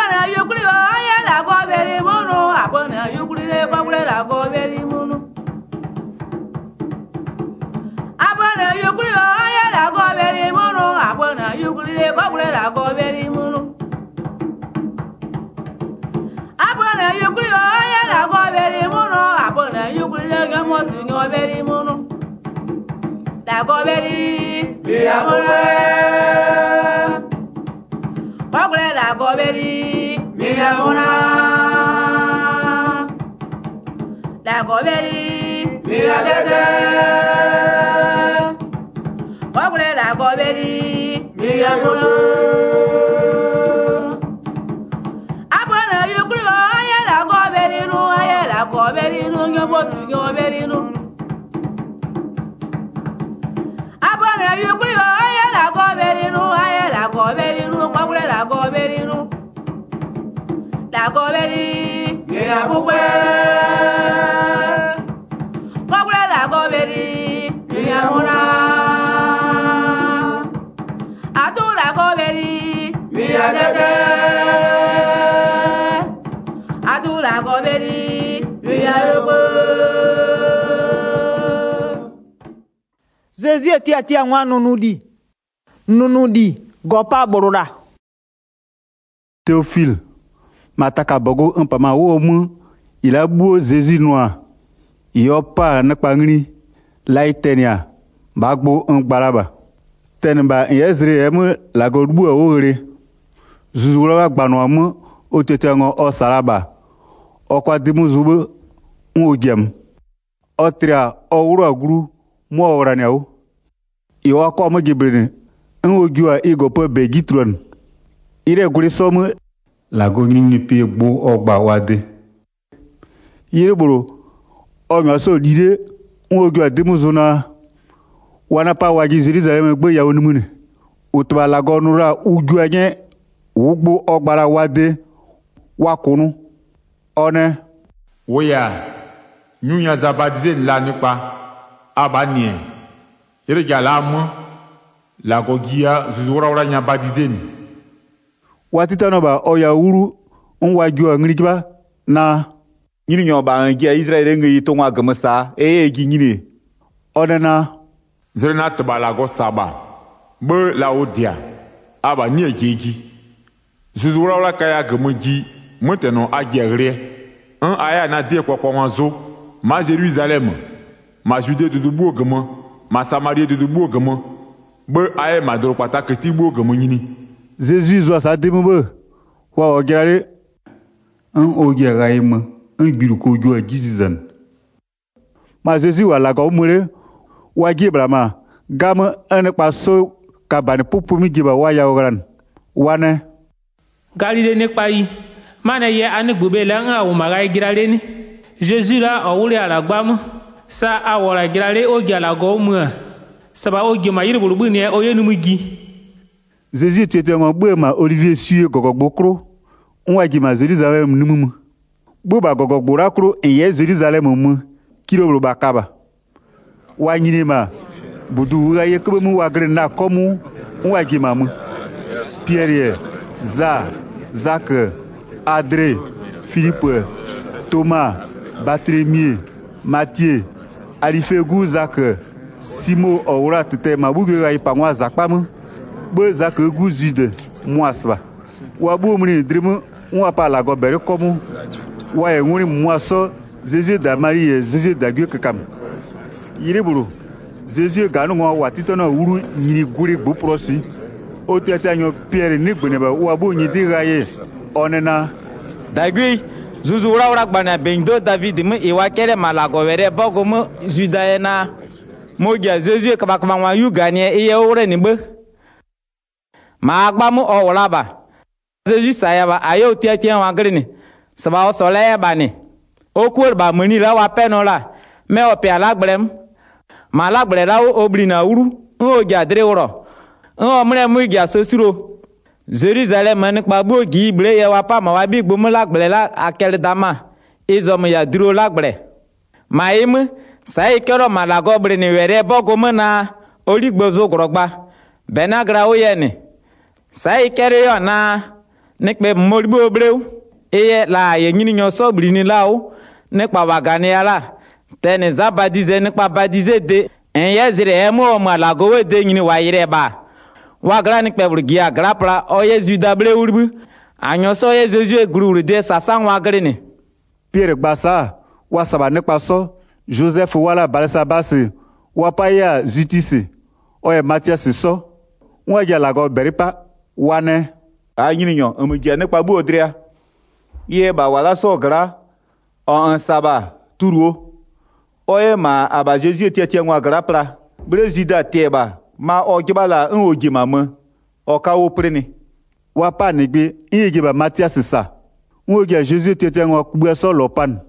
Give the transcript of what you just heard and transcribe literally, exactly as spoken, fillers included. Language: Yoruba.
Abana yukuri oye la go beri munu. Abana yukuri le kogule la go beri munu. Abana yukuri oye la go beri munu. Abana yukuri le kogule la go beri munu. Abana yukuri oye la go beri munu. Abana yukuri le gamosu nyo beri munu. La go beri diamore. Kogule la go beri diamona. La go beri diadede. Kogule la go beri diamona. Abana yukuri oye la go beri nu. Oye la go beri nu. Nyomosu nyo beri nu. Abana yukuri oye la go beri nu. Oye la go beri nu. Kogule la go beri nu. La go beri diabukwe. Kogule la go beri diamona. Atu la go beri diadede. Atu la go beri diabukwe. Zezi eti ati anwa nunudi. Nunudi gopa borora. Théophile, mataka bogo un pama wo mu, il a beau Jésus noir. Il a pas na pangni, laitenia, bagbo un baraba. Tenba yezre emu la godbu awore. Zuzura gbanu amu o tetengo o saraba. O kwa dimu zubu un ogem. O tria o wuro aguru mo oraniawo. Iwa ko mo gibrene. Un ogua igopo begitron. Ire guri somu la goni ni pe gbo ogba wade. Ire boro o nyo so dide un ogua dimu zona. Wana pa waji Jerusalem gbe yawo ni mune. Utba la gonura ugua nye ugbo ogbara wade wakunu. One Oya nyunya zabadize la nipa abanie. Ire jala mu la gogia zuzura ora nya badizeni. watita no ba oya uru nwa ju ngrikiba na nyini nyoba ngia Israel ngi to nwa gamasa e gi nyini onena zrena tbala go saba be la odia aba ni egeji zuzura ora kaya gamuji muteno agere un aya na die kwakwanzo ma Jerusalem ma Judée de dubu gama ma Samarie de dubu gama be aya ma dro pata keti bu gama nyini Jésus zo sa demu be wa ogere un ogere im un biruko jo agizizan ma Jésus wala ga umure wa gibrama gama an paso kabane popumi giba wa ya ogran wane Galilée ne payi mana ye anigbobe la nga o maga girale ni Jésus la o wuri ala gbam sa awora girale o giala go mu saba o gi ma yiri bulubu ni o yenu mugi Jésus tete ngo gbe ma Olivier suye gogogbo kro nwa gi ma Jerusalem numumu gbo ba gogogbo rakro en Jerusalem mu kilo bulu bakaba wa nyini ma budu wa ye kebe mu wa gre na komu nwa gi ma mu Pierre Za Jacques André Philippe Thomas Barthélemy Matthieu Alifegu Jacques Simon Ora tete ma bugu ga ipangwa zakpamu be Jacques gu Jude moasba wa bu muni drimu wa pa la go bere komu wa e nguri moaso Jésus da Marie Jésus da gu kakam yiri buru Jésus ga no wa titono uru nyiri guri gbo prosi o tete anyo Pierre ni gbeneba wa bu nyi diraye onena dagui zuzu ura ura gbana bendo David mu iwa kere malago were bogo mu Judaena mogia Jésus kaba kaba wa yuganie iye ore ni be ma agba mu owla ba Jésus saya ba ayo tia tia wa grini saba o sole ba ni o kur ba muni la wa penola me o pe alagbrem ma lagbre la o oblina uru o ja dre woro o mre mu ja sosiro Jerusalem ni pa bo gi ble ye wa pa ma wa bi gbomo lagbre la akel dama izom ya duro lagbre maim sai kero malago bre ni were bogo na oligbozo grogba benagra o ye ni sai kere yo na nekpe moribo breu eye la ye nyini nyo so brini lao nekpa wagane ala tene za badize nekpa badize de enye zire emo ma la gowe de nyini wa yire ba wagra nekpe burgia grapla oye zuda breu urbu anyo so ye Jésus gruru de sasan wagre ne Pierre gbasa wa saba nekpa so Joseph wala Balsabasi wa paya zutisi oye Mathias so wa ja la go beripa wane a nyini nyo amugia nekpa bu odria ye ba wala so gra o an saba turuo oye ma aba Jésus tietie nwa gra pra brezida teba ma o gibala en ogima mo o ka wo prene wa pa negbe iye ba Mathias sa wo ja Jésus tietie nwa kubwe so lopan